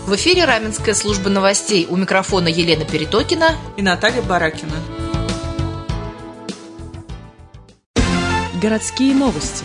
В эфире Раменская служба новостей. У микрофона Елена Перетокина и Наталья Баракина. Городские новости.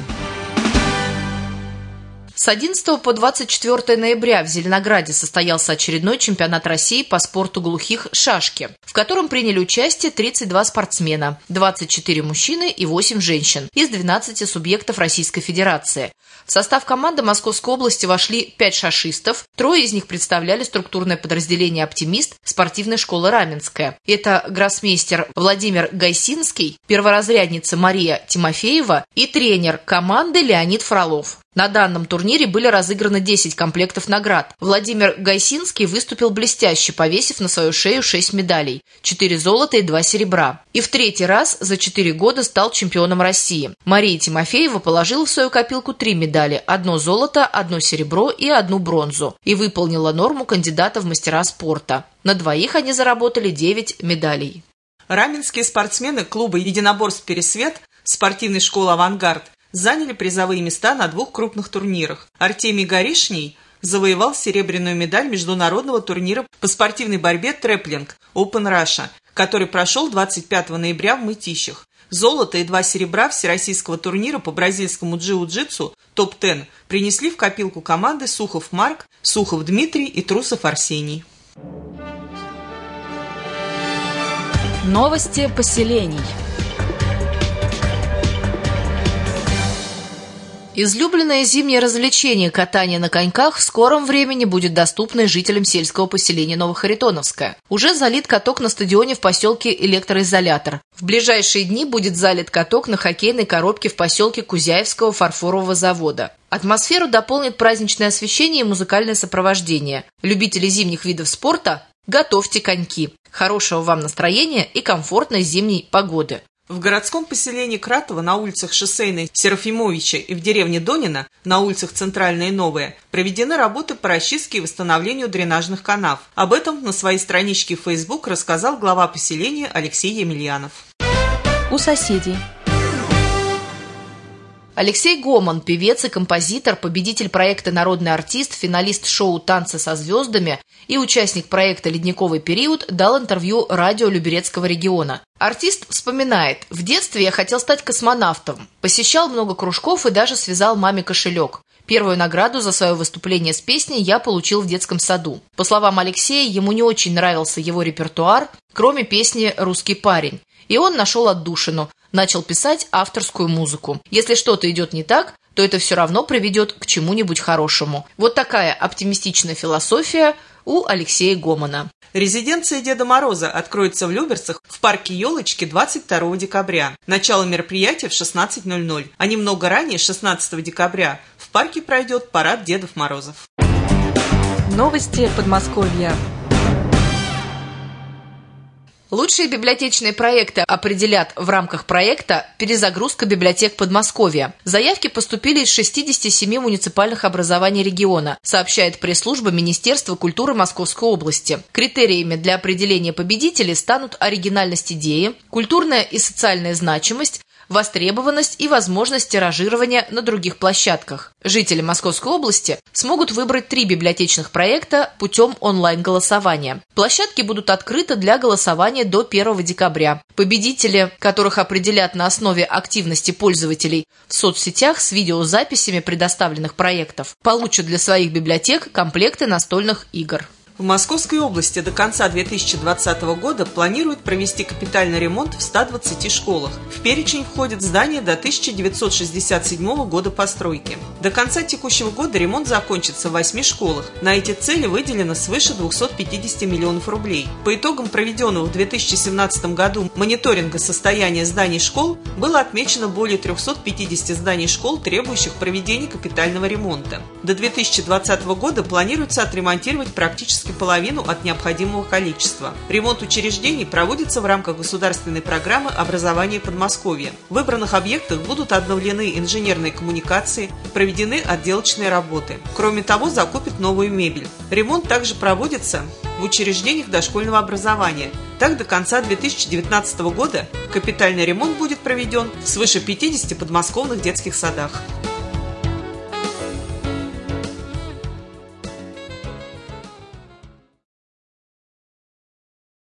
С 11 по 24 ноября в Зеленограде состоялся очередной чемпионат России по спорту глухих «Шашки», в котором приняли участие 32 спортсмена, 24 мужчины и 8 женщин из 12 субъектов Российской Федерации. В состав команды Московской области вошли 5 шашистов, 3 из них представляли структурное подразделение «Оптимист» спортивной школы «Раменская». Это гроссмейстер Владимир Гайсинский, перворазрядница Мария Тимофеева и тренер команды Леонид Фролов. На данном турнире были разыграны 10 комплектов наград. Владимир Гайсинский выступил блестяще, повесив на свою шею 6 медалей – 4 золота и 2 серебра. И в 3-й раз за 4 года стал чемпионом России. Мария Тимофеева положила в свою копилку 3 медали – 1 золото, 1 серебро и 1 бронзу. И выполнила норму кандидата в мастера спорта. На двоих они заработали 9 медалей. Раменские спортсмены клуба единоборств «Пересвет» спортивной школы «Авангард» заняли призовые места на 2 крупных турнирах. Артемий Горишний завоевал серебряную медаль международного турнира по спортивной борьбе «Трэплинг» Open Russia, который прошел 25 ноября в Мытищах. Золото и 2 серебра всероссийского турнира по бразильскому джиу-джитсу топ-10 принесли в копилку команды Сухов Марк, Сухов Дмитрий и Трусов Арсений. Новости поселений. Излюбленное зимнее развлечение катание на коньках в скором времени будет доступно жителям сельского поселения Новохаритоновское. Уже залит каток на стадионе в поселке Электроизолятор. В ближайшие дни будет залит каток на хоккейной коробке в поселке Кузяевского фарфорового завода. Атмосферу дополнит праздничное освещение и музыкальное сопровождение. Любители зимних видов спорта – готовьте коньки. Хорошего вам настроения и комфортной зимней погоды. В городском поселении Кратово на улицах Шоссейной Серафимовича и в деревне Донина на улицах Центральная и Новая проведены работы по расчистке и восстановлению дренажных канав. Об этом на своей страничке в Facebook рассказал глава поселения Алексей Емельянов. У соседей. Алексей Гоман, певец и композитор, победитель проекта «Народный артист», финалист шоу «Танцы со звездами» и участник проекта «Ледниковый период», дал интервью радио Люберецкого региона. Артист вспоминает: «В детстве я хотел стать космонавтом, посещал много кружков и даже связал маме кошелек. Первую награду за свое выступление с песней я получил в детском саду». По словам Алексея, ему не очень нравился его репертуар, кроме песни «Русский парень». И он нашел отдушину, начал писать авторскую музыку. Если что-то идет не так, то это все равно приведет к чему-нибудь хорошему. Вот такая оптимистичная философия у Алексея Гомана. Резиденция Деда Мороза откроется в Люберцах в парке «Елочки» 22 декабря. Начало мероприятия в 16:00. А немного ранее, 16 декабря, в парке пройдет парад Дедов Морозов. Новости Подмосковья. Лучшие библиотечные проекты определят в рамках проекта «Перезагрузка библиотек Подмосковья». Заявки поступили из 67 муниципальных образований региона, сообщает пресс-служба Министерства культуры Московской области. Критериями для определения победителей станут оригинальность идеи, культурная и социальная значимость, востребованность и возможность тиражирования на других площадках. Жители Московской области смогут выбрать 3 библиотечных проекта путем онлайн-голосования. Площадки будут открыты для голосования до 1 декабря. Победители, которых определят на основе активности пользователей в соцсетях с видеозаписями предоставленных проектов, получат для своих библиотек комплекты настольных игр. В Московской области до конца 2020 года планируют провести капитальный ремонт в 120 школах. В перечень входят здания до 1967 года постройки. До конца текущего года ремонт закончится в 8 школах. На эти цели выделено свыше 250 миллионов рублей. По итогам проведенного в 2017 году мониторинга состояния зданий школ было отмечено более 350 зданий школ, требующих проведения капитального ремонта. До 2020 года планируется отремонтировать практически половину от необходимого количества. Ремонт учреждений проводится в рамках государственной программы образования Подмосковья. В выбранных объектах будут обновлены инженерные коммуникации, проведены отделочные работы. Кроме того, закупят новую мебель. Ремонт также проводится в учреждениях дошкольного образования. Так, до конца 2019 года капитальный ремонт будет проведен в свыше 50 подмосковных детских садах.